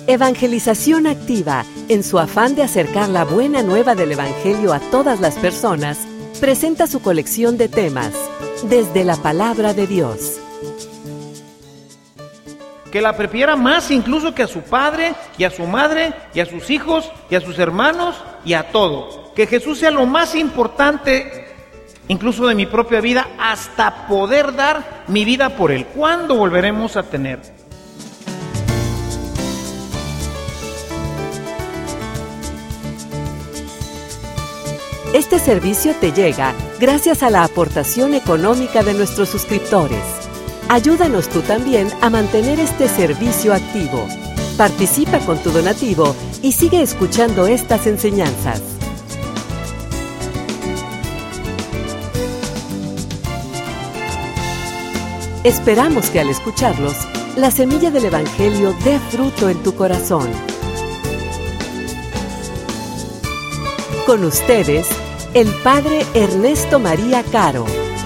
Evangelización Activa, en su afán de acercar la buena nueva del Evangelio a todas las personas, presenta su colección de temas, desde la Palabra de Dios. Que la prefiera más incluso que a su padre, y a su madre, y a sus hijos, y a sus hermanos, y a todo. Que Jesús sea lo más importante, incluso de mi propia vida, hasta poder dar mi vida por Él. ¿Cuándo volveremos a tener? Este servicio te llega gracias a la aportación económica de nuestros suscriptores. Ayúdanos tú también a mantener este servicio activo. Participa con tu donativo y sigue escuchando estas enseñanzas. Esperamos que al escucharlos, la semilla del Evangelio dé fruto en tu corazón. Con ustedes, el Padre Ernesto María Caro.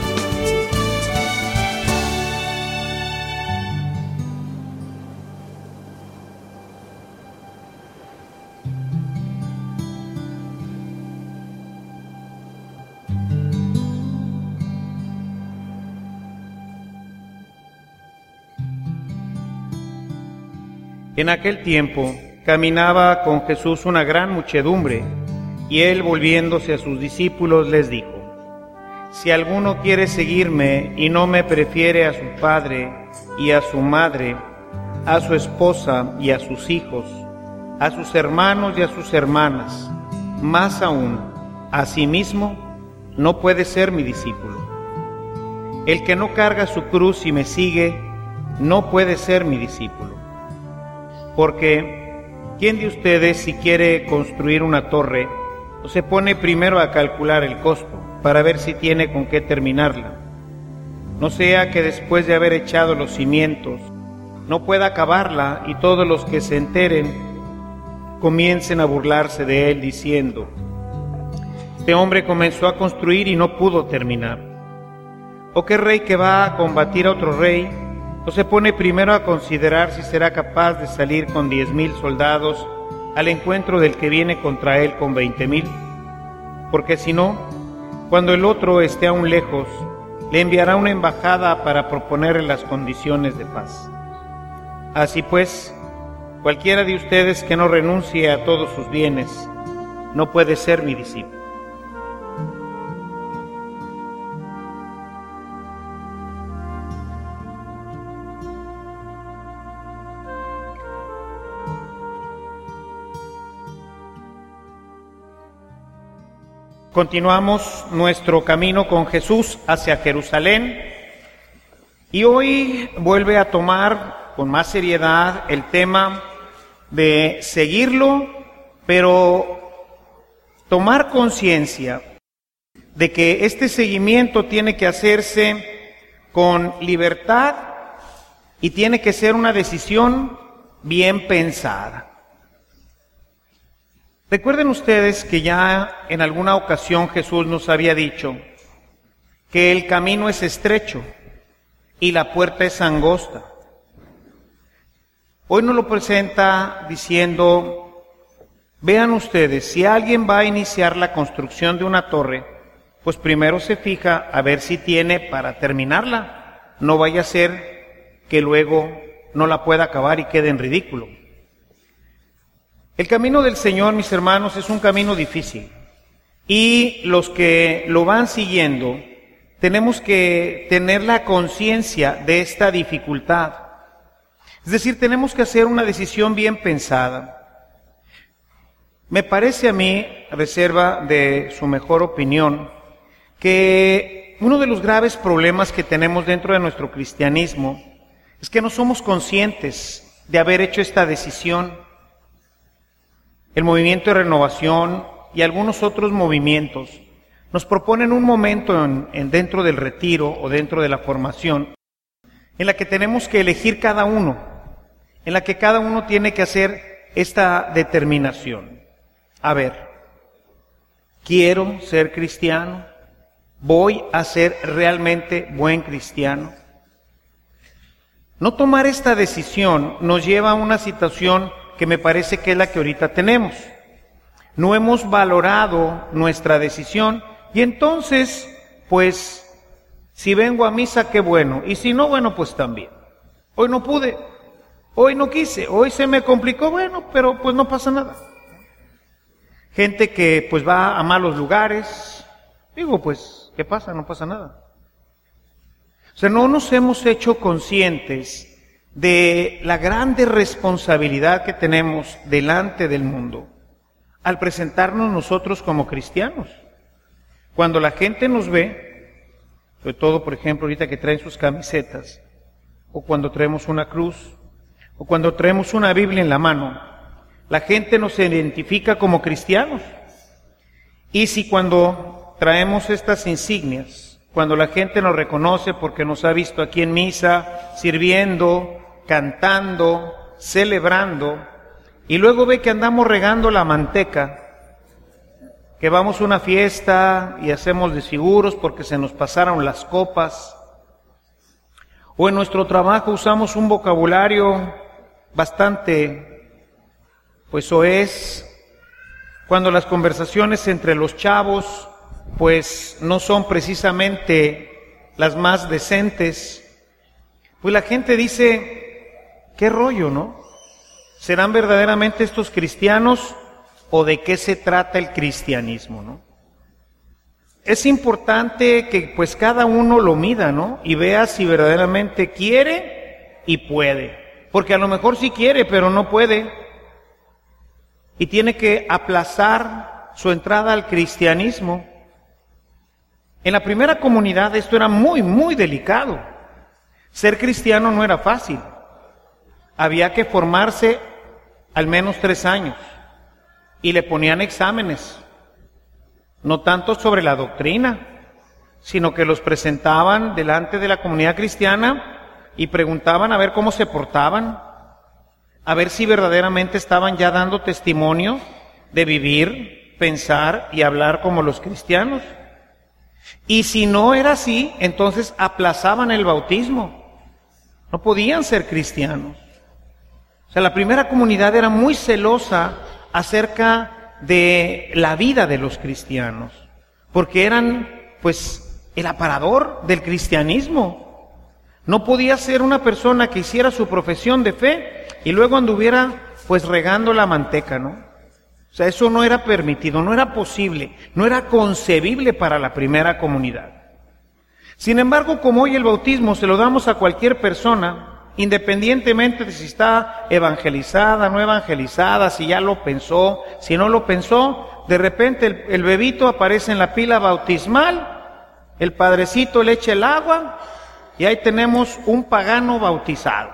En aquel tiempo caminaba con Jesús una gran muchedumbre, y él, volviéndose a sus discípulos, les dijo: Si alguno quiere seguirme y no me prefiere a su padre y a su madre, a su esposa y a sus hijos, a sus hermanos y a sus hermanas, más aún a sí mismo, no puede ser mi discípulo. El que no carga su cruz y me sigue, no puede ser mi discípulo. Porque, ¿quién de ustedes, si quiere construir una torre, no se pone primero a calcular el costo para ver si tiene con qué terminarla? No sea que después de haber echado los cimientos no pueda acabarla, y todos los que se enteren comiencen a burlarse de él diciendo: Este hombre comenzó a construir y no pudo terminar. ¿O qué rey que va a combatir a otro rey no se pone primero a considerar si será capaz de salir con 10,000 soldados al encuentro del que viene contra él con 20,000? Porque si no, cuando el otro esté aún lejos, le enviará una embajada para proponerle las condiciones de paz. Así pues, cualquiera de ustedes que no renuncie a todos sus bienes, no puede ser mi discípulo. Continuamos nuestro camino con Jesús hacia Jerusalén, y hoy vuelve a tomar con más seriedad el tema de seguirlo, pero tomar conciencia de que este seguimiento tiene que hacerse con libertad y tiene que ser una decisión bien pensada. Recuerden ustedes que ya en alguna ocasión Jesús nos había dicho que el camino es estrecho y la puerta es angosta. Hoy nos lo presenta diciendo: vean ustedes, si alguien va a iniciar la construcción de una torre, pues primero se fija a ver si tiene para terminarla. No vaya a ser que luego no la pueda acabar y quede en ridículo. El camino del Señor, mis hermanos, es un camino difícil, y los que lo van siguiendo tenemos que tener la conciencia de esta dificultad. Es decir, tenemos que hacer una decisión bien pensada. Me parece a mí, a reserva de su mejor opinión, que uno de los graves problemas que tenemos dentro de nuestro cristianismo es que no somos conscientes de haber hecho esta decisión. El movimiento de renovación y algunos otros movimientos nos proponen un momento dentro del retiro o dentro de la formación en la que tenemos que elegir cada uno, en la que cada uno tiene que hacer esta determinación. A ver, ¿quiero ser cristiano? ¿Voy a ser realmente buen cristiano? No tomar esta decisión nos lleva a una situación que me parece que es la que ahorita tenemos. No hemos valorado nuestra decisión y entonces, pues, si vengo a misa, qué bueno, y si no, bueno, pues también. Hoy no pude, hoy no quise, hoy se me complicó, bueno, pero pues no pasa nada. Gente que pues va a malos lugares, digo, pues, ¿qué pasa? No pasa nada. O sea, no nos hemos hecho conscientes de la grande responsabilidad que tenemos delante del mundo al presentarnos nosotros como cristianos. Cuando la gente nos ve, sobre todo, por ejemplo, ahorita que traen sus camisetas, o cuando traemos una cruz, o cuando traemos una Biblia en la mano, la gente nos identifica como cristianos. Y si cuando traemos estas insignias, cuando la gente nos reconoce porque nos ha visto aquí en misa, sirviendo, cantando, celebrando, y luego ve que andamos regando la manteca, que vamos a una fiesta y hacemos desfiguros porque se nos pasaron las copas, o en nuestro trabajo usamos un vocabulario bastante, pues soez, cuando las conversaciones entre los chavos, pues no son precisamente las más decentes, pues la gente dice, qué rollo, ¿no? ¿Serán verdaderamente estos cristianos o de qué se trata el cristianismo, no? Es importante que pues cada uno lo mida, ¿no? Y vea si verdaderamente quiere y puede. Porque a lo mejor sí quiere, pero no puede. Y tiene que aplazar su entrada al cristianismo. En la primera comunidad esto era muy, muy delicado. Ser cristiano no era fácil. Había que formarse al menos 3 años. Y le ponían exámenes. No tanto sobre la doctrina, sino que los presentaban delante de la comunidad cristiana y preguntaban a ver cómo se portaban, a ver si verdaderamente estaban ya dando testimonio de vivir, pensar y hablar como los cristianos. Y si no era así, entonces aplazaban el bautismo. No podían ser cristianos. O sea, la primera comunidad era muy celosa acerca de la vida de los cristianos, porque eran, pues, el aparador del cristianismo. No podía ser una persona que hiciera su profesión de fe y luego anduviera, pues, regando la manteca, ¿no? O sea, eso no era permitido, no era posible, no era concebible para la primera comunidad. Sin embargo, como hoy el bautismo se lo damos a cualquier persona, independientemente de si está evangelizada, no evangelizada, si ya lo pensó, si no lo pensó, de repente el bebito aparece en la pila bautismal, el padrecito le echa el agua y ahí tenemos un pagano bautizado.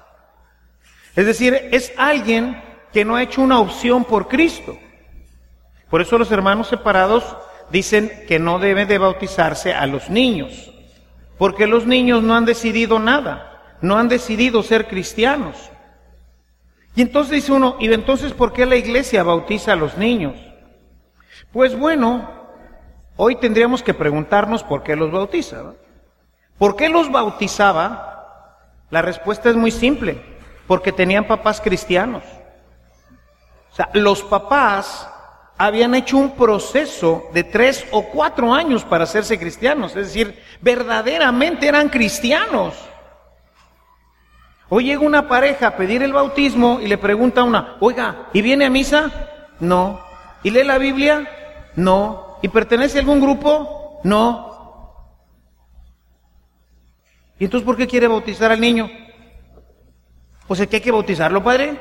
Es decir, es alguien que no ha hecho una opción por Cristo. Por eso los hermanos separados dicen que no debe de bautizarse a los niños, porque los niños no han decidido nada. No han decidido ser cristianos. Y entonces dice uno, ¿y entonces por qué la iglesia bautiza a los niños? Pues bueno, hoy tendríamos que preguntarnos por qué los bautiza, ¿no? ¿Por qué los bautizaba? La respuesta es muy simple, porque tenían papás cristianos. O sea, los papás habían hecho un proceso de 3 o 4 años para hacerse cristianos, es decir, verdaderamente eran cristianos. Hoy llega una pareja a pedir el bautismo y le pregunta a una, oiga, ¿y viene a misa? No. ¿Y lee la Biblia? No. ¿Y pertenece a algún grupo? No. ¿Y entonces por qué quiere bautizar al niño? Pues es que hay que bautizarlo, padre.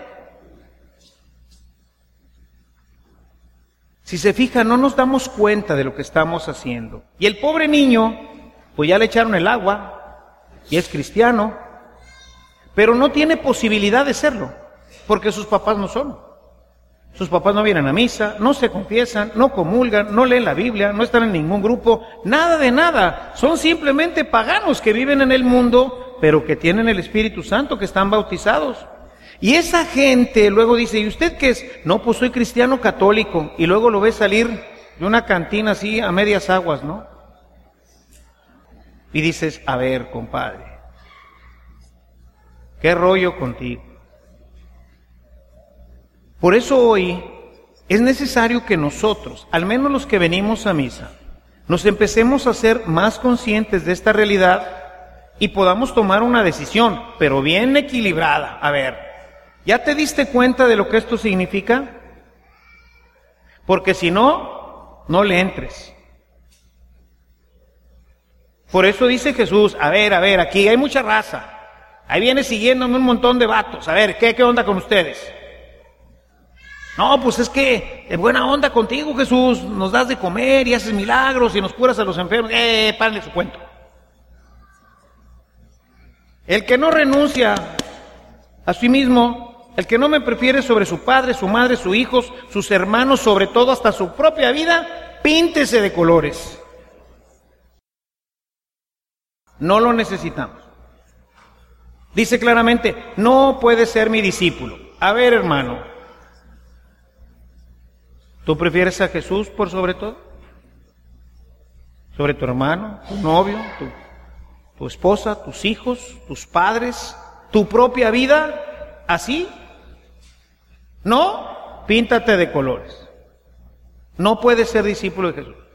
Si se fija, no nos damos cuenta de lo que estamos haciendo. Y el pobre niño, pues ya le echaron el agua y es cristiano, pero no tiene posibilidad de serlo, porque sus papás no son. Sus papás no vienen a misa, no se confiesan, no comulgan, no leen la Biblia, no están en ningún grupo, nada de nada. Son simplemente paganos que viven en el mundo, pero que tienen el Espíritu Santo, que están bautizados. Y esa gente luego dice, ¿y usted qué es? No, pues soy cristiano católico. Y luego lo ve salir de una cantina así a medias aguas, ¿no? Y dices, a ver, compadre, ¿qué rollo contigo? Por eso hoy es necesario que nosotros, al menos los que venimos a misa, nos empecemos a ser más conscientes de esta realidad y podamos tomar una decisión, pero bien equilibrada. A ver, ¿ya te diste cuenta de lo que esto significa? Porque si no, no le entres. Por eso dice Jesús, a ver, aquí hay mucha raza. Ahí viene siguiéndome un montón de vatos. A ver, ¿qué onda con ustedes? No, pues es que de buena onda contigo, Jesús, nos das de comer y haces milagros y nos curas a los enfermos. Párenle su cuento. El que no renuncia a sí mismo, el que no me prefiere sobre su padre, su madre, sus hijos, sus hermanos, sobre todo hasta su propia vida, píntese de colores. No lo necesitamos. Dice claramente, no puede ser mi discípulo. A ver, hermano, ¿tú prefieres a Jesús por sobre todo? ¿Sobre tu hermano, tu novio, tu esposa, tus hijos, tus padres, tu propia vida? ¿Así? No, píntate de colores. No puedes ser discípulo de Jesús.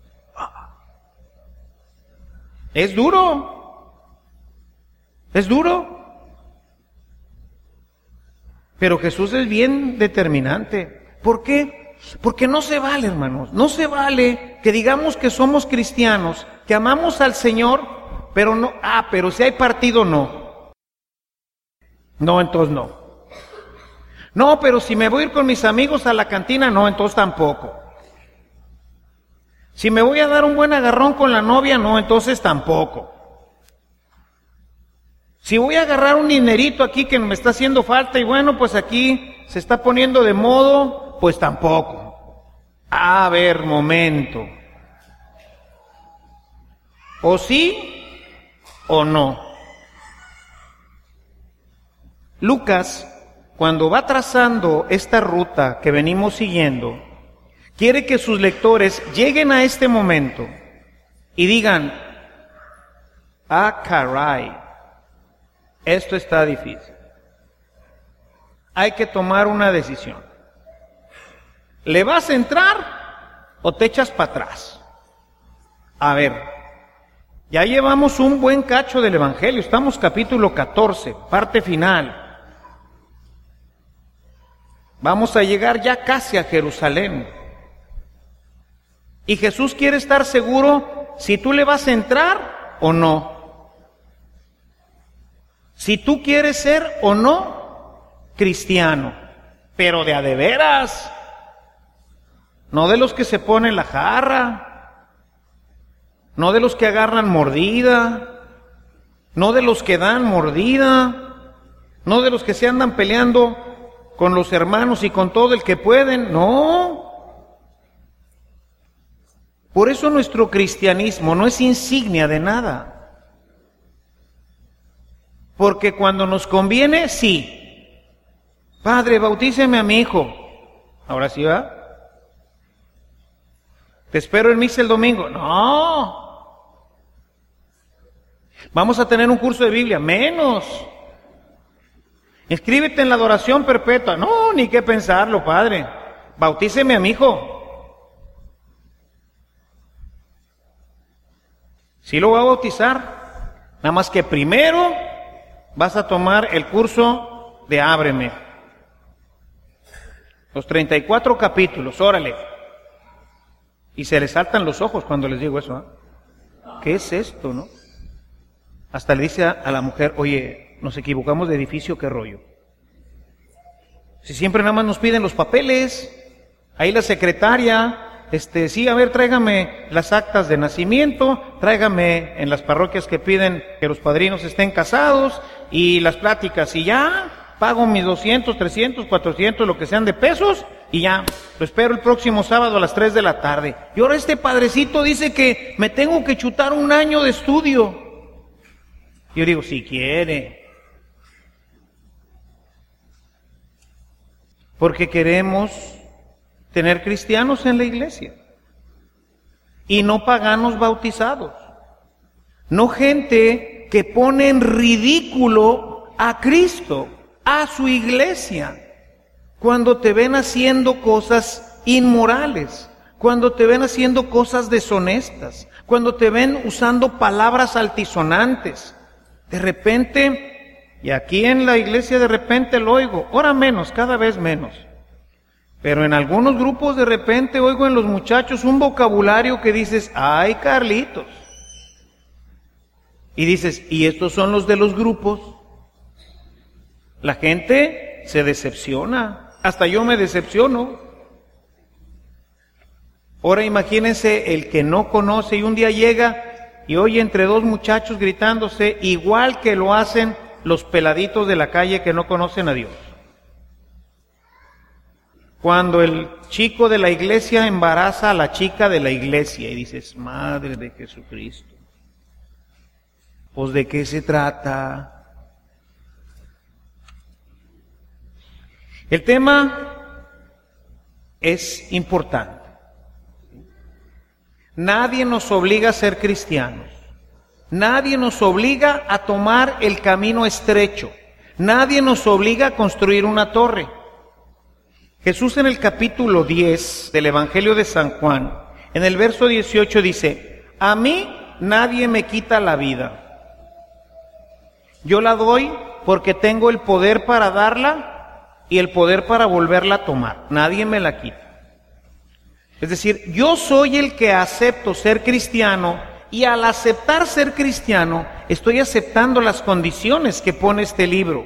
Es duro. Es duro. Pero Jesús es bien determinante. ¿Por qué? Porque no se vale, hermanos. No se vale que digamos que somos cristianos, que amamos al Señor, pero no. Pero si hay partido, no. No, entonces no. No, pero si me voy a ir con mis amigos a la cantina, no, entonces tampoco. Si me voy a dar un buen agarrón con la novia, no, entonces tampoco. Si voy a agarrar un dinerito aquí que me está haciendo falta y bueno, pues aquí se está poniendo de modo, pues tampoco. A ver, momento. O sí o no. Lucas, cuando va trazando esta ruta que venimos siguiendo, quiere que sus lectores lleguen a este momento y digan, caray, esto está difícil. Hay que tomar una decisión. ¿Le vas a entrar o te echas para atrás? A ver, ya llevamos un buen cacho del Evangelio, estamos capítulo 14, parte final. Vamos a llegar ya casi a Jerusalén. Y Jesús quiere estar seguro si tú le vas a entrar o no. Si tú quieres ser o no cristiano, pero de a de veras, no de los que se ponen la jarra, no de los que agarran mordida, no de los que dan mordida, no de los que se andan peleando con los hermanos y con todo el que pueden, no. Por eso nuestro cristianismo no es insignia de nada. Porque cuando nos conviene, sí. Padre, bautíceme a mi hijo. Ahora sí va. Te espero en misa el domingo. No. Vamos a tener un curso de Biblia. Menos. Inscríbete en la adoración perpetua. No, ni qué pensarlo, Padre. Bautíceme a mi hijo. Sí lo voy a bautizar. Nada más que primero vas a tomar el curso de Ábreme. Los 34 capítulos, órale. Y se les saltan los ojos cuando les digo eso. ¿Qué es esto, no? Hasta le dice a la mujer, oye, nos equivocamos de edificio, ¿qué rollo? Si siempre nada más nos piden los papeles, ahí la secretaria, sí, a ver, tráigame las actas de nacimiento, tráigame en las parroquias que piden que los padrinos estén casados y las pláticas, y ya, pago mis 200, 300, 400, lo que sean de pesos, y ya, lo espero el próximo sábado a las 3 de la tarde. Y ahora este padrecito dice que me tengo que chutar un año de estudio. Yo digo, si quiere. Porque queremos tener cristianos en la iglesia y no paganos bautizados, no gente que pone en ridículo a Cristo, a su iglesia, cuando te ven haciendo cosas inmorales, cuando te ven haciendo cosas deshonestas, cuando te ven usando palabras altisonantes. De repente, y aquí en la iglesia de repente lo oigo, ahora menos, cada vez menos. Pero en algunos grupos de repente oigo en los muchachos un vocabulario que dices, ¡ay, Carlitos! Y dices, ¿y estos son los de los grupos? La gente se decepciona, hasta yo me decepciono. Ahora imagínense el que no conoce y un día llega y oye entre dos muchachos gritándose, igual que lo hacen los peladitos de la calle que no conocen a Dios. Cuando el chico de la iglesia embaraza a la chica de la iglesia y dices, Madre de Jesucristo, pues ¿de qué se trata? El tema es importante. Nadie nos obliga a ser cristianos. Nadie nos obliga a tomar el camino estrecho. Nadie nos obliga a construir una torre. Jesús en el capítulo 10 del Evangelio de San Juan, en el verso 18 dice, a mí nadie me quita la vida. Yo la doy porque tengo el poder para darla y el poder para volverla a tomar. Nadie me la quita. Es decir, yo soy el que acepto ser cristiano y al aceptar ser cristiano estoy aceptando las condiciones que pone este libro.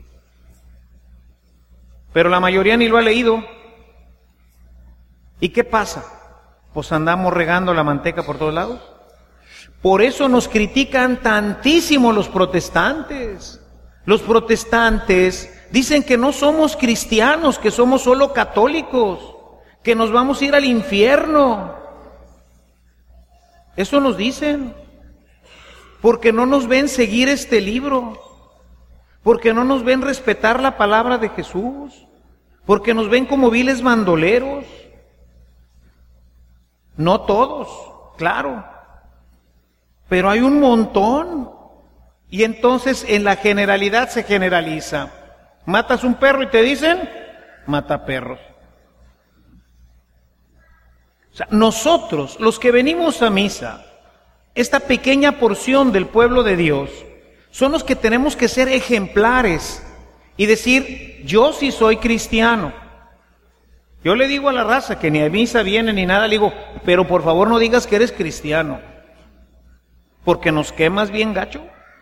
Pero la mayoría ni lo ha leído. ¿Y qué pasa? Pues andamos regando la manteca por todos lados. Por eso nos critican tantísimo los protestantes. Los protestantes dicen que no somos cristianos, que somos solo católicos, que nos vamos a ir al infierno. Eso nos dicen, porque no nos ven seguir este libro, porque no nos ven respetar la palabra de Jesús, porque nos ven como viles bandoleros. No todos, claro, pero hay un montón. Y entonces en la generalidad se generaliza. Matas un perro y te dicen, mata perros. O sea, nosotros, los que venimos a misa, esta pequeña porción del pueblo de Dios, son los que tenemos que ser ejemplares y decir, yo sí soy cristiano. Yo le digo a la raza que ni a misa viene ni nada, le digo, pero por favor no digas que eres cristiano, porque nos quemas bien gacho.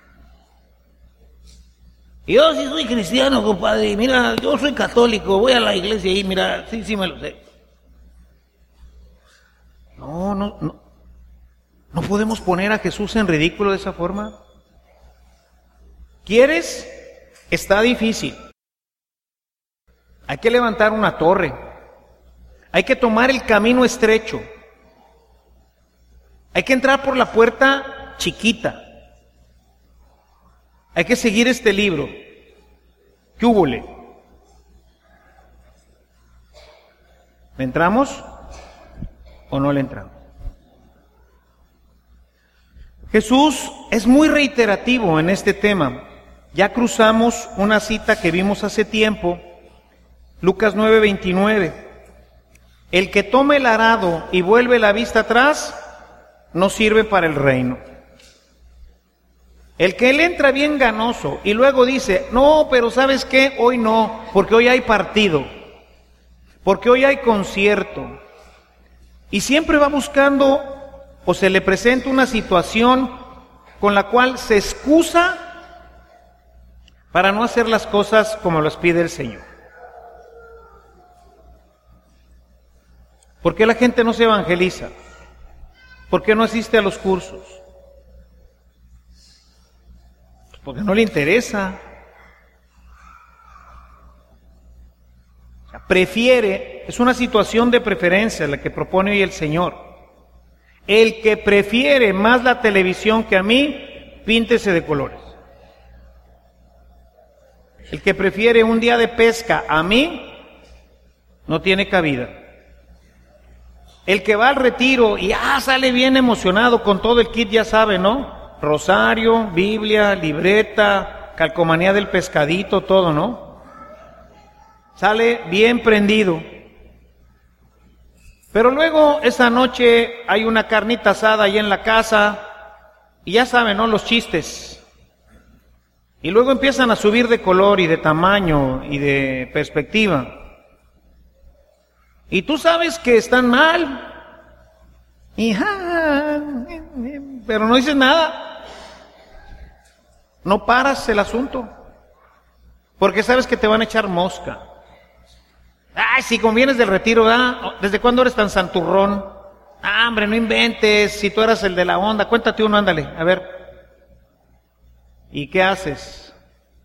Yo sí soy cristiano, compadre, mira, yo soy católico, voy a la iglesia y mira, sí me lo sé. No podemos poner a Jesús en ridículo de esa forma. ¿Quieres? Está difícil. Hay que levantar una torre. Hay que tomar el camino estrecho. Hay que entrar por la puerta chiquita. Hay que seguir este libro. ¿Qué húbole? ¿Le entramos o no le entramos? Jesús es muy reiterativo en este tema. Ya cruzamos una cita que vimos hace tiempo, Lucas 9:29. El que toma el arado y vuelve la vista atrás, no sirve para el reino. El que él entra bien ganoso y luego dice, no, pero ¿sabes qué? Hoy no, porque hoy hay partido, porque hoy hay concierto. Y siempre va buscando o se le presenta una situación con la cual se excusa para no hacer las cosas como las pide el Señor. ¿Por qué la gente no se evangeliza? ¿Por qué no asiste a los cursos? Porque no le interesa. Prefiere, es una situación de preferencia la que propone hoy el Señor. El que prefiere más la televisión que a mí, píntese de colores. El que prefiere un día de pesca a mí, no tiene cabida. El que va al retiro y sale bien emocionado con todo el kit, ya sabe, ¿no? Rosario, Biblia, libreta, calcomanía del pescadito, todo, ¿no? sale bien prendido. Pero luego esa noche hay una carnita asada ahí en la casa y ya saben, ¿no? Los chistes. Y luego empiezan a subir de color y de tamaño y de perspectiva. Y tú sabes que están mal. Pero no dices nada. No paras el asunto. Porque sabes que te van a echar mosca. Ay, si convienes del retiro, ¿verdad? ¿Desde cuándo eres tan santurrón? Ah, hombre, no inventes. Si tú eras el de la onda, cuéntate uno, ándale, a ver. ¿Y qué haces?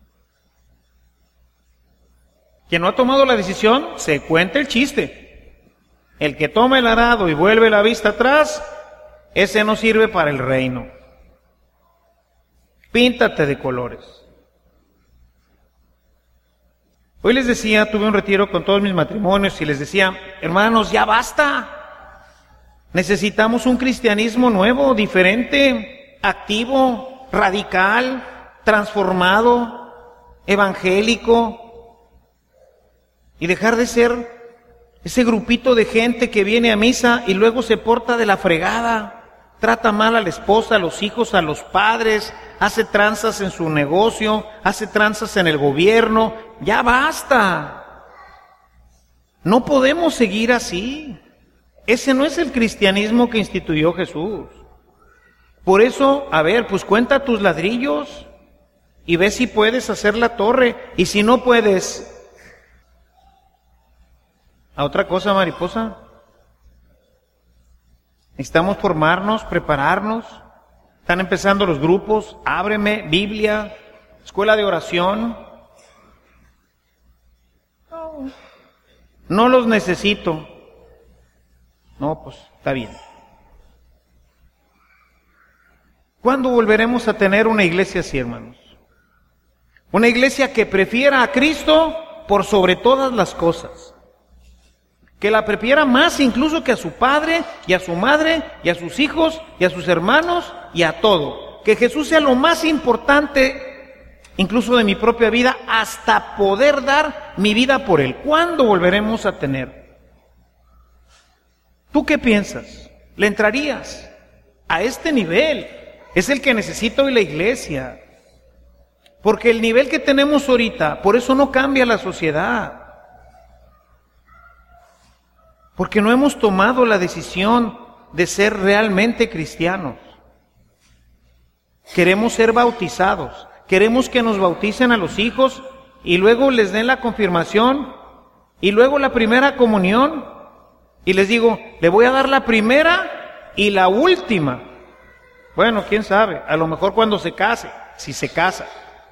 Quien no ha tomado la decisión, se cuenta el chiste. El que toma el arado y vuelve la vista atrás, ese no sirve para el reino. Píntate de colores. Hoy les decía, tuve un retiro con todos mis matrimonios y les decía, hermanos, ya basta. Necesitamos un cristianismo nuevo, diferente, activo, radical, transformado, evangélico. Y dejar de ser ese grupito de gente que viene a misa y luego se porta de la fregada. Trata mal a la esposa, a los hijos, a los padres, hace tranzas en su negocio, hace tranzas en el gobierno. ¡Ya basta! No podemos seguir así. Ese no es el cristianismo que instituyó Jesús. Por eso, a ver, pues cuenta tus ladrillos y ve si puedes hacer la torre. Y si no puedes, a otra cosa, mariposa. Necesitamos formarnos, prepararnos. Están empezando los grupos, Ábreme, Biblia, escuela de oración. No los necesito. No, pues está bien. ¿Cuándo volveremos a tener una iglesia así, hermanos? Una iglesia que prefiera a Cristo por sobre todas las cosas. Que la prefiera más incluso que a su padre y a su madre y a sus hijos y a sus hermanos y a todo. Que Jesús sea lo más importante incluso de mi propia vida hasta poder dar mi vida por Él. ¿Cuándo volveremos a tener? ¿Tú qué piensas? ¿Le entrarías a este nivel? Es el que necesita hoy la iglesia. Porque el nivel que tenemos ahorita, por eso no cambia la sociedad. Porque no hemos tomado la decisión de ser realmente cristianos. Queremos ser bautizados. Queremos que nos bauticen a los hijos y luego les den la confirmación y luego la primera comunión. Y les digo, le voy a dar la primera y la última. Bueno, quién sabe, a lo mejor cuando se case, si se casa.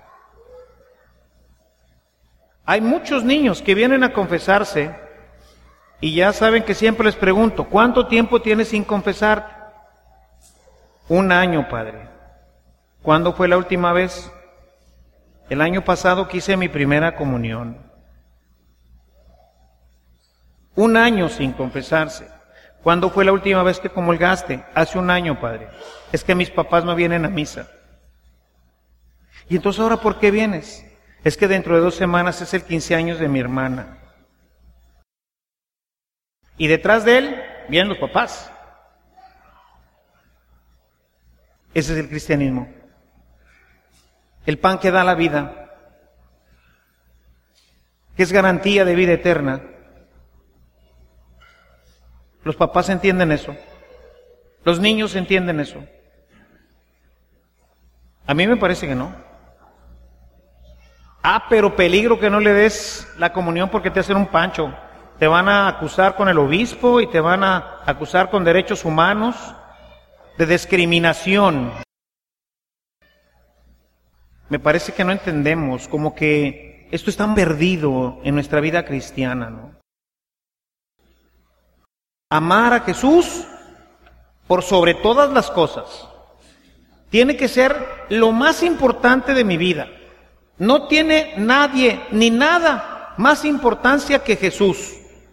Hay muchos niños que vienen a confesarse. Y ya saben que siempre les pregunto, ¿cuánto tiempo tienes sin confesar? 1 año, padre. ¿Cuándo fue la última vez? El año pasado que hice mi primera comunión. 1 año sin confesarse. ¿Cuándo fue la última vez que comulgaste? Hace 1 año, padre. Es que mis papás no vienen a misa. ¿Y entonces ahora por qué vienes? Es que dentro de 2 semanas es el 15 años de mi hermana. Y detrás de él vienen los papás. Ese es el cristianismo. El pan que da la vida, que es garantía de vida eterna. Los papás entienden eso. Los niños entienden eso. A mí me parece que no. Ah, pero peligro que no le des la comunión porque te hacen un pancho. Te van a acusar con el obispo y te van a acusar con derechos humanos de discriminación. Me parece que no entendemos, como que esto está perdido en nuestra vida cristiana, ¿no? Amar a Jesús por sobre todas las cosas tiene que ser lo más importante de mi vida. No tiene nadie ni nada más importancia que Jesús.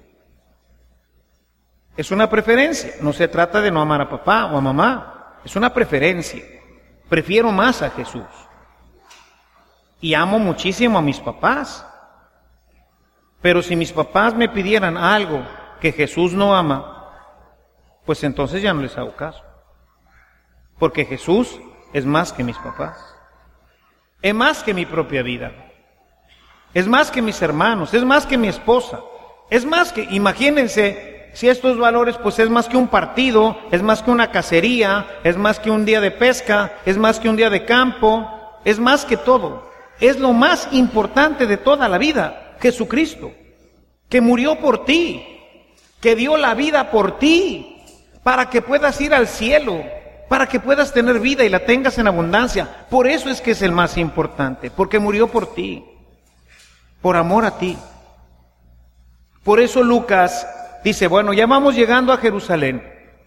Es una preferencia, no se trata de no amar a papá o a mamá, es una preferencia. Prefiero más a Jesús. Y amo muchísimo a mis papás. Pero si mis papás me pidieran algo que Jesús no ama, pues entonces ya no les hago caso. Porque Jesús es más que mis papás. Es más que mi propia vida. Es más que mis hermanos. Es más que mi esposa. Es más que, imagínense, si estos valores, pues es más que un partido, es más que una cacería, es más que un día de pesca, es más que un día de campo, es más que todo. Es lo más importante de toda la vida, Jesucristo, que murió por ti, que dio la vida por ti, para que puedas ir al cielo, para que puedas tener vida y la tengas en abundancia. Por eso es que es el más importante, porque murió por ti, por amor a ti. Por eso Lucas dice, bueno, ya vamos llegando a Jerusalén.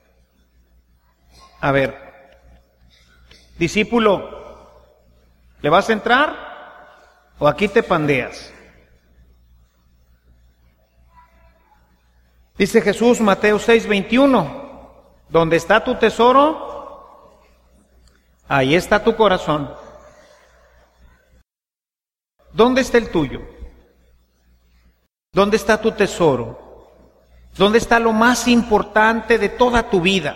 A ver, discípulo, ¿le vas a entrar o aquí te pandeas? Dice Jesús, Mateo 6:21, donde está tu tesoro, ahí está tu corazón. ¿Dónde está el tuyo? ¿Dónde está tu tesoro? ¿Dónde está lo más importante de toda tu vida?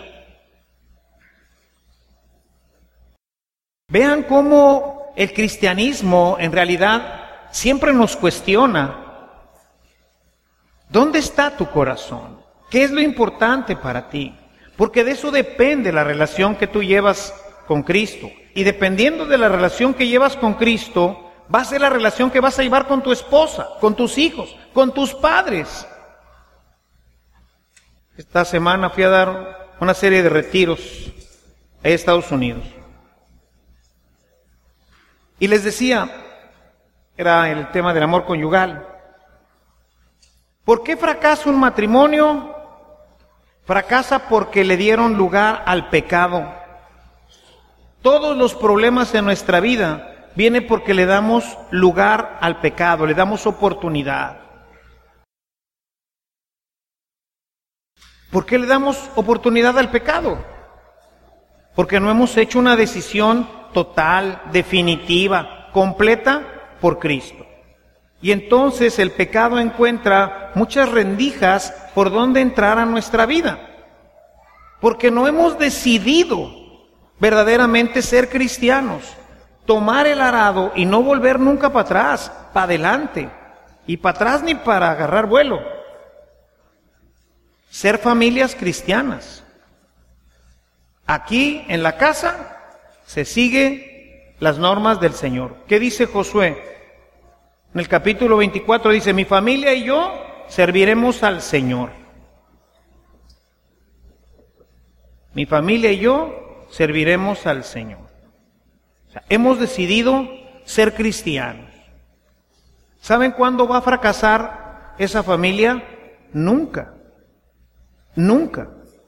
Vean cómo el cristianismo en realidad siempre nos cuestiona. ¿Dónde está tu corazón? ¿Qué es lo importante para ti? Porque de eso depende la relación que tú llevas con Cristo. Y dependiendo de la relación que llevas con Cristo, va a ser la relación que vas a llevar con tu esposa, con tus hijos, con tus padres. Esta semana fui a dar una serie de retiros a Estados Unidos. Y les decía, era el tema del amor conyugal. ¿Por qué fracasa un matrimonio? Fracasa porque le dieron lugar al pecado. Todos los problemas en nuestra vida vienen porque le damos lugar al pecado, le damos oportunidad. ¿Por qué le damos oportunidad al pecado? Porque no hemos hecho una decisión total, definitiva, completa por Cristo. Y entonces el pecado encuentra muchas rendijas por donde entrar a nuestra vida. Porque no hemos decidido verdaderamente ser cristianos, tomar el arado y no volver nunca para atrás, para adelante, y para atrás ni para agarrar vuelo. Ser familias cristianas. Aquí en la casa se sigue las normas del Señor. ¿Qué dice Josué? En el capítulo 24 dice, mi familia y yo serviremos al Señor. Mi familia y yo serviremos al Señor. O sea, hemos decidido ser cristianos. ¿Saben cuándo va a fracasar esa familia? Nunca. Nunca.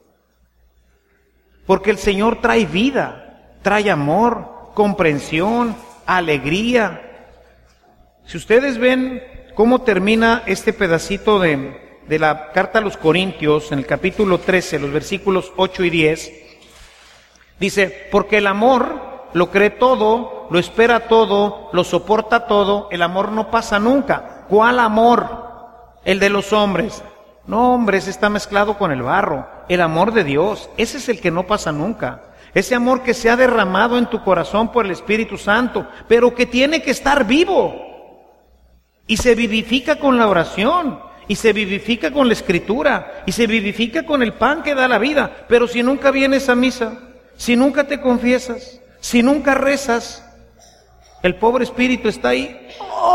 Porque el Señor trae vida, trae amor, comprensión, alegría. Si ustedes ven cómo termina este pedacito de la carta a los Corintios, en el capítulo 13, los versículos 8 y 10, dice, porque el amor lo cree todo, lo espera todo, lo soporta todo, el amor no pasa nunca. ¿Cuál amor? El de los hombres. No, hombre, ese está mezclado con el barro. El amor de Dios, ese es el que no pasa nunca. Ese amor que se ha derramado en tu corazón por el Espíritu Santo, pero que tiene que estar vivo. Y se vivifica con la oración, y se vivifica con la escritura, y se vivifica con el pan que da la vida. Pero si nunca vienes a misa, si nunca te confiesas, si nunca rezas, el pobre espíritu está ahí,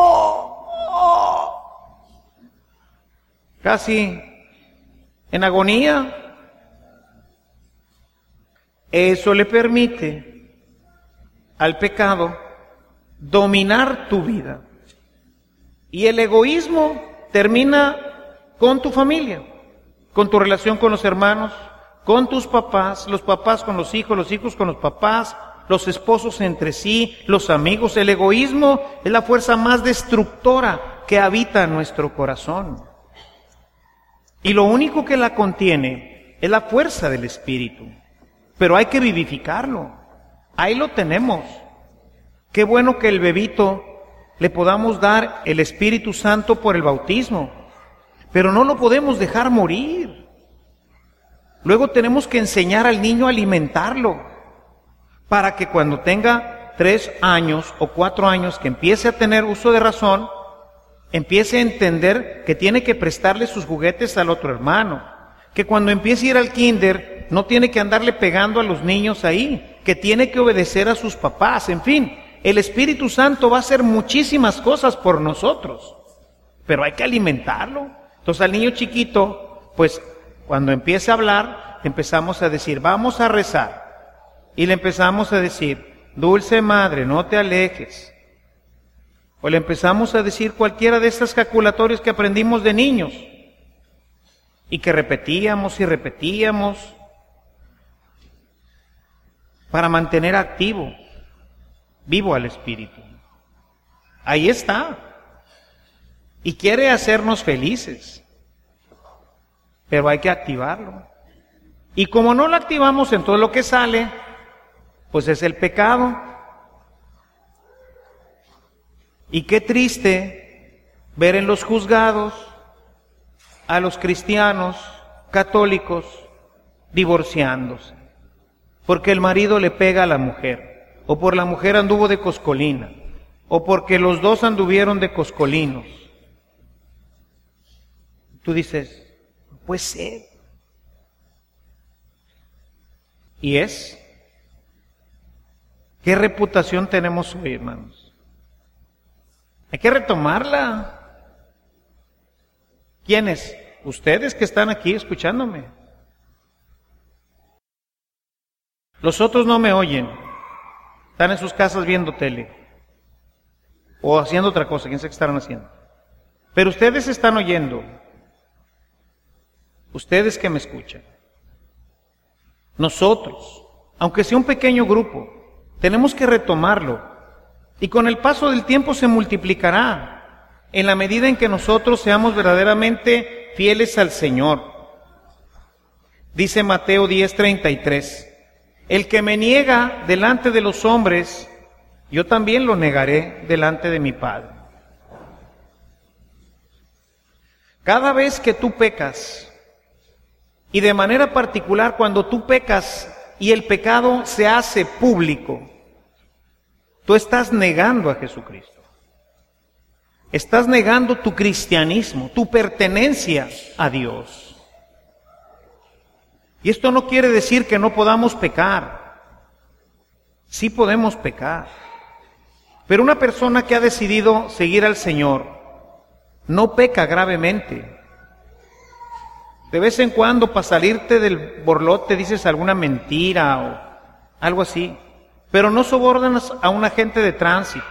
casi en agonía. Eso le permite al pecado dominar tu vida. Y el egoísmo termina con tu familia, con tu relación con los hermanos, con tus papás, los papás con los hijos con los papás, los esposos entre sí, los amigos. El egoísmo es la fuerza más destructora que habita en nuestro corazón. Y lo único que la contiene es la fuerza del Espíritu. Pero hay que vivificarlo. Ahí lo tenemos. Qué bueno que el bebito le podamos dar el Espíritu Santo por el bautismo, pero no lo podemos dejar morir. Luego tenemos que enseñar al niño a alimentarlo, para que cuando tenga 3 años o 4 años, que empiece a tener uso de razón, empiece a entender que tiene que prestarle sus juguetes al otro hermano, que cuando empiece a ir al kinder no tiene que andarle pegando a los niños ahí, que tiene que obedecer a sus papás. En fin, el Espíritu Santo va a hacer muchísimas cosas por nosotros, pero hay que alimentarlo. Entonces al niño chiquito, pues cuando empiece a hablar, empezamos a decir, vamos a rezar, y le empezamos a decir, dulce madre, no te alejes. O le empezamos a decir cualquiera de estas jaculatorias que aprendimos de niños y que repetíamos y repetíamos para mantener activo, vivo al Espíritu. Ahí está. Y quiere hacernos felices, pero hay que activarlo. Y como no lo activamos, en todo lo que sale, pues es el pecado. Y qué triste ver en los juzgados a los cristianos católicos divorciándose, porque el marido le pega a la mujer, o por la mujer anduvo de coscolina, o porque los dos anduvieron de coscolinos. Tú dices, no puede ser. ¿Y es? ¿Qué reputación tenemos hoy, hermanos? Hay que retomarla. ¿Quiénes? Ustedes que están aquí escuchándome. Los otros no me oyen. Están en sus casas viendo tele. O haciendo otra cosa, quién sabe qué estarán haciendo. Pero ustedes están oyendo. Ustedes que me escuchan. Nosotros, aunque sea un pequeño grupo, tenemos que retomarlo. Y con el paso del tiempo se multiplicará, en la medida en que nosotros seamos verdaderamente fieles al Señor. Dice Mateo 10:33, el que me niega delante de los hombres, yo también lo negaré delante de mi Padre. Cada vez que tú pecas, y de manera particular cuando tú pecas y el pecado se hace público, tú estás negando a Jesucristo. Estás negando tu cristianismo, tu pertenencia a Dios. Y esto no quiere decir que no podamos pecar. Sí podemos pecar. Pero una persona que ha decidido seguir al Señor no peca gravemente. De vez en cuando, para salirte del borlote, dices alguna mentira o algo así. Pero no sobornas a un agente de tránsito.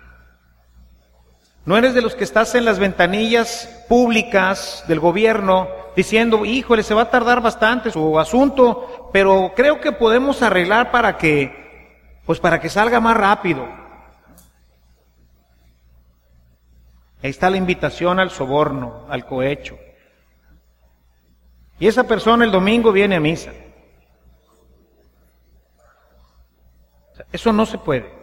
No eres de los que estás en las ventanillas públicas del gobierno diciendo, híjole, se va a tardar bastante su asunto, pero creo que podemos arreglar para que salga más rápido. Ahí está la invitación al soborno, al cohecho. Y esa persona el domingo viene a misa. Eso no se puede.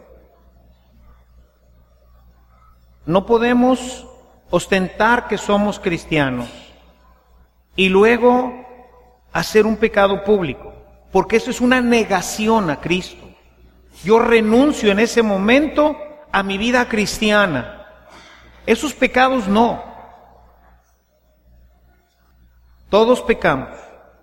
No podemos ostentar que somos cristianos y luego hacer un pecado público, porque eso es una negación a Cristo. Yo renuncio en ese momento a mi vida cristiana. Esos pecados no. Todos pecamos.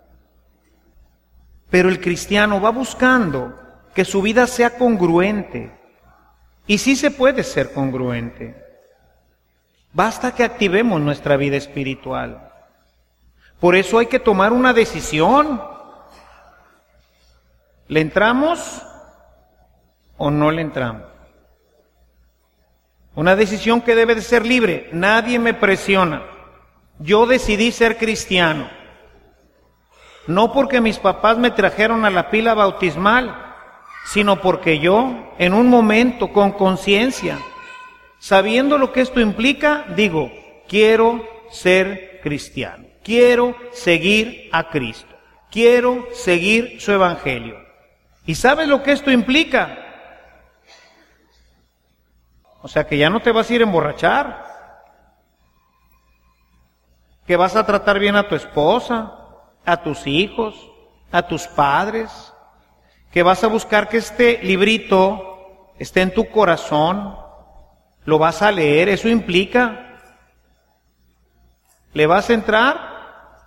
Pero el cristiano va buscando que su vida sea congruente. Y sí se puede ser congruente. Basta que activemos nuestra vida espiritual. Por eso hay que tomar una decisión. ¿Le entramos o no le entramos? Una decisión que debe de ser libre. Nadie me presiona. Yo decidí ser cristiano. No porque mis papás me trajeron a la pila bautismal, sino porque yo, en un momento, con conciencia, sabiendo lo que esto implica, digo, quiero ser cristiano, quiero seguir a Cristo, quiero seguir su evangelio. ¿Y sabes lo que esto implica? O sea que ya no te vas a ir a emborrachar, que vas a tratar bien a tu esposa, a tus hijos, a tus padres, que vas a buscar que este librito esté en tu corazón, lo vas a leer. Eso implica, ¿le vas a entrar?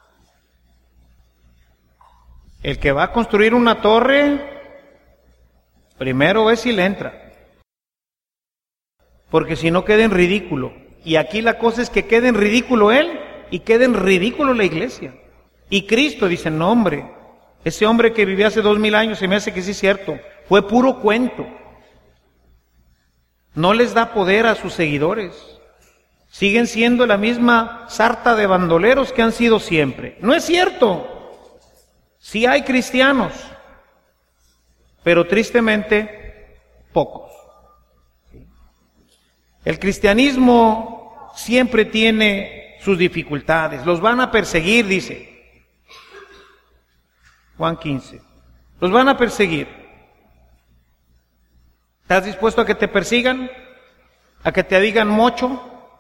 El que va a construir una torre, primero ve si le entra, porque si no queda en ridículo. Y aquí la cosa es que quede en ridículo él y quede en ridículo la iglesia. Y Cristo dice, no hombre, ese hombre que vivió hace 2000 años, se me hace que sí es cierto, fue puro cuento. No les da poder a sus seguidores. Siguen siendo la misma sarta de bandoleros que han sido siempre. No es cierto. Sí hay cristianos, pero tristemente pocos. El cristianismo siempre tiene sus dificultades. Los van a perseguir, dice Juan 15. Los van a perseguir. ¿Estás dispuesto a que te persigan? ¿A que te digan mocho?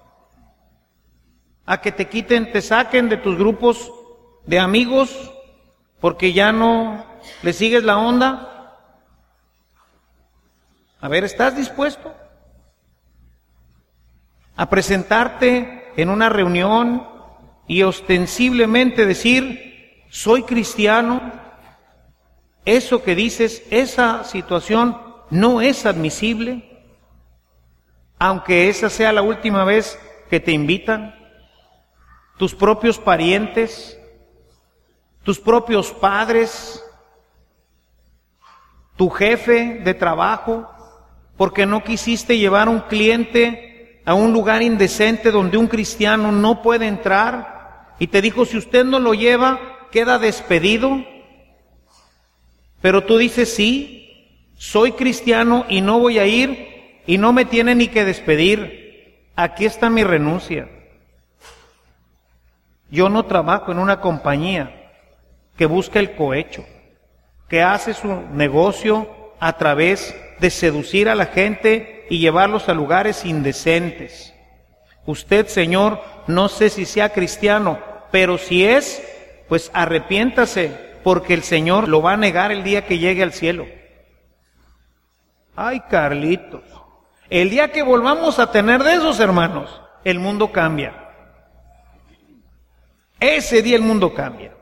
¿A que te quiten, te saquen de tus grupos de amigos porque ya no le sigues la onda? A ver, ¿estás dispuesto a presentarte en una reunión y ostensiblemente decir, soy cristiano? Eso que dices, esa situación no es admisible, aunque esa sea la última vez que te invitan. Tus propios parientes, tus propios padres, tu jefe de trabajo, porque no quisiste llevar a un cliente a un lugar indecente donde un cristiano no puede entrar, y te dijo, si usted no lo lleva, queda despedido. Pero tú dices, sí, soy cristiano y no voy a ir, y no me tiene ni que despedir. Aquí está mi renuncia. Yo no trabajo en una compañía que busca el cohecho, que hace su negocio a través de seducir a la gente y llevarlos a lugares indecentes. Usted, Señor, no sé si sea cristiano, pero si es, pues arrepiéntase, porque el Señor lo va a negar el día que llegue al cielo. Ay, Carlitos, el día que volvamos a tener de esos, hermanos, el mundo cambia. Ese día el mundo cambia.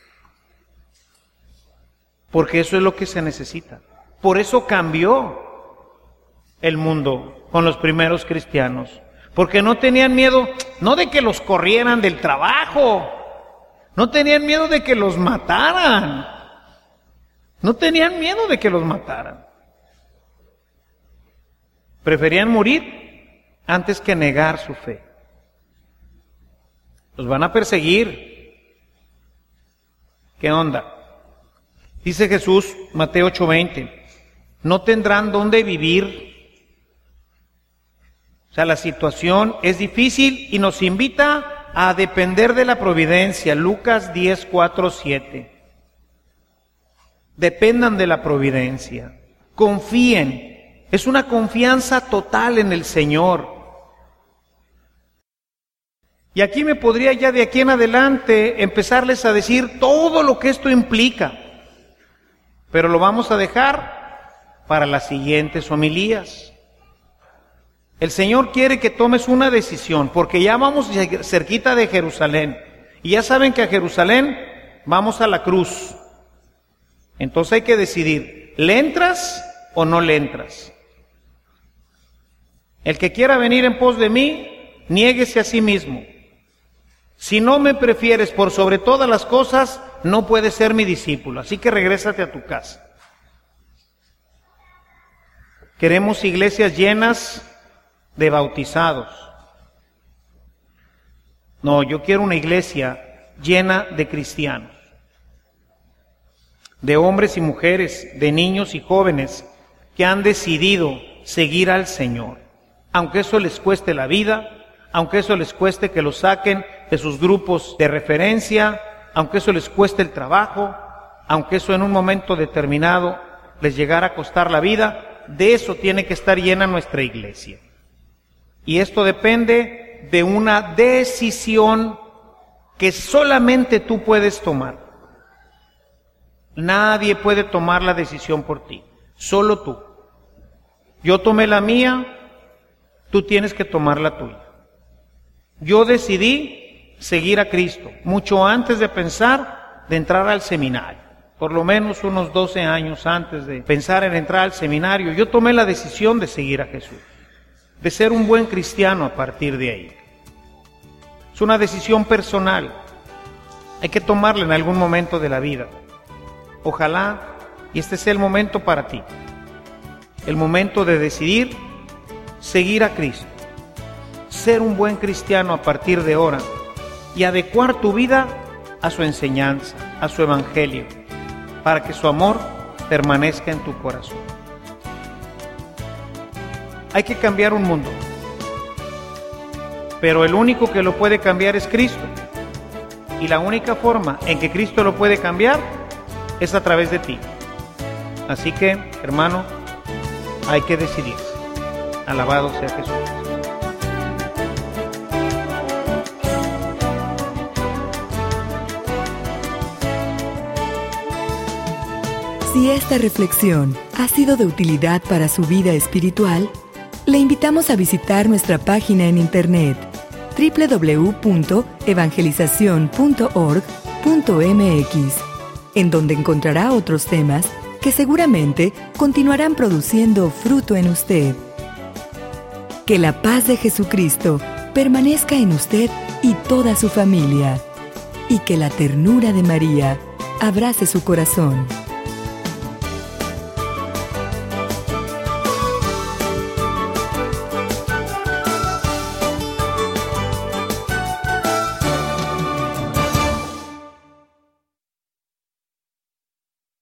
Porque eso es lo que se necesita. Por eso cambió el mundo con los primeros cristianos. Porque no tenían miedo, no de que los corrieran del trabajo, no tenían miedo de que los mataran, no tenían miedo de que los mataran. Preferían morir antes que negar su fe. Los van a perseguir. ¿Qué onda? Dice Jesús, Mateo 8:20, no tendrán dónde vivir. O sea, la situación es difícil y nos invita a depender de la providencia. Lucas 10:4-7. Dependan de la providencia. Confíen. Es una confianza total en el Señor. Y aquí me podría ya de aquí en adelante empezarles a decir todo lo que esto implica. Pero lo vamos a dejar para las siguientes homilías. El Señor quiere que tomes una decisión, porque ya vamos cerquita de Jerusalén. Y ya saben que a Jerusalén vamos a la cruz. Entonces hay que decidir, ¿le entras o no le entras? El que quiera venir en pos de mí, niéguese a sí mismo. Si no me prefieres por sobre todas las cosas, no puedes ser mi discípulo. Así que regrésate a tu casa. Queremos iglesias llenas de bautizados. No, yo quiero una iglesia llena de cristianos, de hombres y mujeres, de niños y jóvenes que han decidido seguir al Señor, aunque eso les cueste la vida, aunque eso les cueste que los saquen de sus grupos de referencia, aunque eso les cueste el trabajo, aunque eso en un momento determinado les llegara a costar la vida. De eso tiene que estar llena nuestra iglesia. Y esto depende de una decisión que solamente tú puedes tomar. Nadie puede tomar la decisión por ti, solo tú. Yo tomé la mía, tú tienes que tomar la tuya. Yo decidí seguir a Cristo mucho antes de pensar de entrar al seminario. Por lo menos unos 12 años antes de pensar en entrar al seminario, yo tomé la decisión de seguir a Jesús, de ser un buen cristiano a partir de ahí. Es una decisión personal, hay que tomarla en algún momento de la vida. Ojalá y este sea el momento para ti, el momento de decidir seguir a Cristo, ser un buen cristiano a partir de ahora y adecuar tu vida a su enseñanza, a su evangelio, para que su amor permanezca en tu corazón. Hay que cambiar un mundo, pero el único que lo puede cambiar es Cristo. Y la única forma en que Cristo lo puede cambiar es a través de ti. Así que, hermano, hay que decidirse. Alabado sea Jesús. Si esta reflexión ha sido de utilidad para su vida espiritual, le invitamos a visitar nuestra página en internet www.evangelizacion.org.mx, en donde encontrará otros temas que seguramente continuarán produciendo fruto en usted. Que la paz de Jesucristo permanezca en usted y toda su familia, y que la ternura de María abrace su corazón.